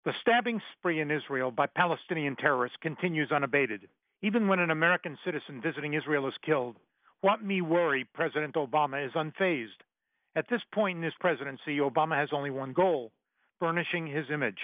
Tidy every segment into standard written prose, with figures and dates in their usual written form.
The stabbing spree in Israel by Palestinian terrorists continues unabated. Even when an American citizen visiting Israel is killed, what me worry President Obama is unfazed. At this point in his presidency, Obama has only one goal: burnishing his image.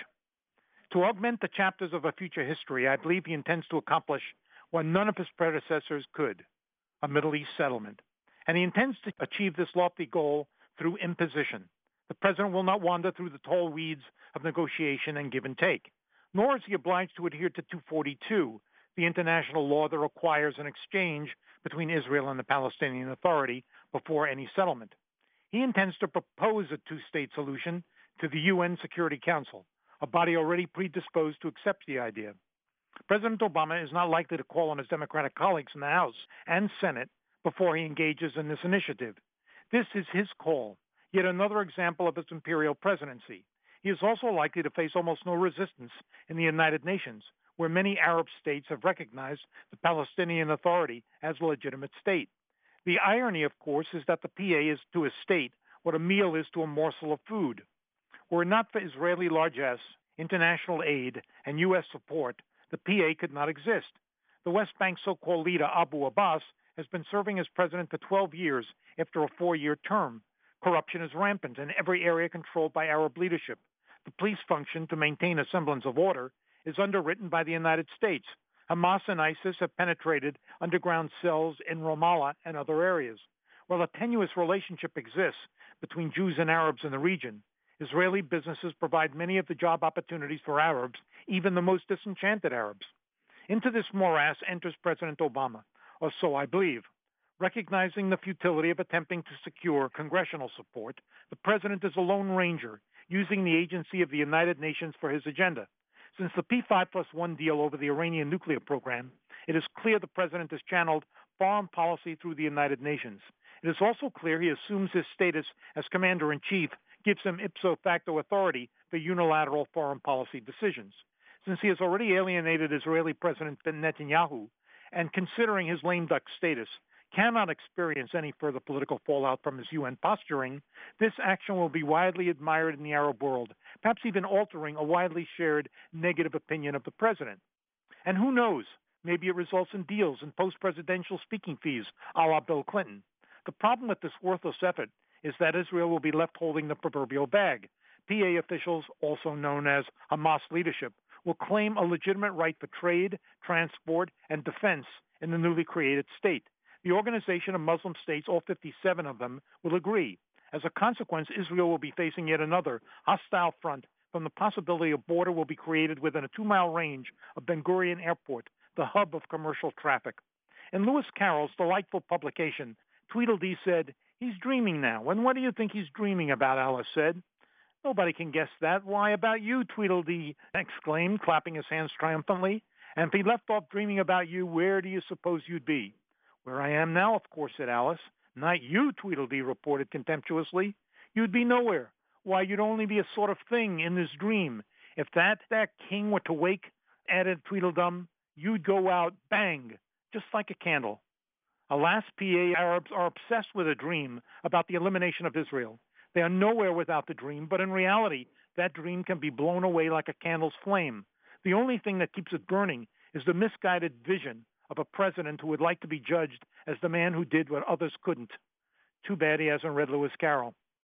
To augment the chapters of a future history, I believe he intends to accomplish what none of his predecessors could: a Middle East settlement. And he intends to achieve this lofty goal through imposition. The president will not wander through the tall weeds of negotiation and give and take, nor is he obliged to adhere to 242, the international law that requires an exchange between Israel and the Palestinian Authority before any settlement. He intends to propose a two-state solution to the UN Security Council, a body already predisposed to accept the idea. President Obama is not likely to call on his Democratic colleagues in the House and Senate before he engages in this initiative. This is his call, yet another example of his imperial presidency. He is also likely to face almost no resistance in the United Nations, where many Arab states have recognized the Palestinian Authority as a legitimate state. The irony, of course, is that the PA is to a state what a meal is to a morsel of food. Were it not for Israeli largesse, international aid, and U.S. support, the PA could not exist. The West Bank's so-called leader, Abu Abbas, has been serving as president for 12 years after a 4-year term. Corruption is rampant in every area controlled by Arab leadership. The police function, to maintain a semblance of order, is underwritten by the United States. Hamas and ISIS have penetrated underground cells in Ramallah and other areas. While a tenuous relationship exists between Jews and Arabs in the region, Israeli businesses provide many of the job opportunities for Arabs, even the most disenchanted Arabs. Into this morass enters President Obama, or so I believe. Recognizing the futility of attempting to secure congressional support, the president is a lone ranger, using the agency of the United Nations for his agenda. Since the P5+1 deal over the Iranian nuclear program, it is clear the president has channeled foreign policy through the United Nations. It is also clear he assumes his status as commander-in-chief gives him ipso facto authority for unilateral foreign policy decisions. Since he has already alienated Israeli President Netanyahu, and considering his lame duck status, cannot experience any further political fallout from his UN posturing, this action will be widely admired in the Arab world, perhaps even altering a widely shared negative opinion of the president. And who knows, maybe it results in deals and post-presidential speaking fees, a la Bill Clinton. The problem with this worthless effort is that Israel will be left holding the proverbial bag. PA officials, also known as Hamas leadership, will claim a legitimate right for trade, transport, and defense in the newly created state. The Organization of Muslim States, all 57 of them, will agree. As a consequence, Israel will be facing yet another hostile front from the possibility a border will be created within a 2-mile range of Ben Gurion Airport, the hub of commercial traffic. In Lewis Carroll's delightful publication, Tweedledee said, "He's dreaming now. And what do you think he's dreaming about?" Alice said. "Nobody can guess that. Why, about you," Tweedledee exclaimed, clapping his hands triumphantly. "And if he left off dreaming about you, where do you suppose you'd be?" "Where I am now, of course," said Alice. "Not you," Tweedledee reported contemptuously. "You'd be nowhere. Why, you'd only be a sort of thing in this dream. If that king were to wake," added Tweedledum, "you'd go out, bang, just like a candle." Alas, PA Arabs are obsessed with a dream about the elimination of Israel. They are nowhere without the dream, but in reality, that dream can be blown away like a candle's flame. The only thing that keeps it burning is the misguided vision of a president who would like to be judged as the man who did what others couldn't. Too bad he hasn't read Lewis Carroll.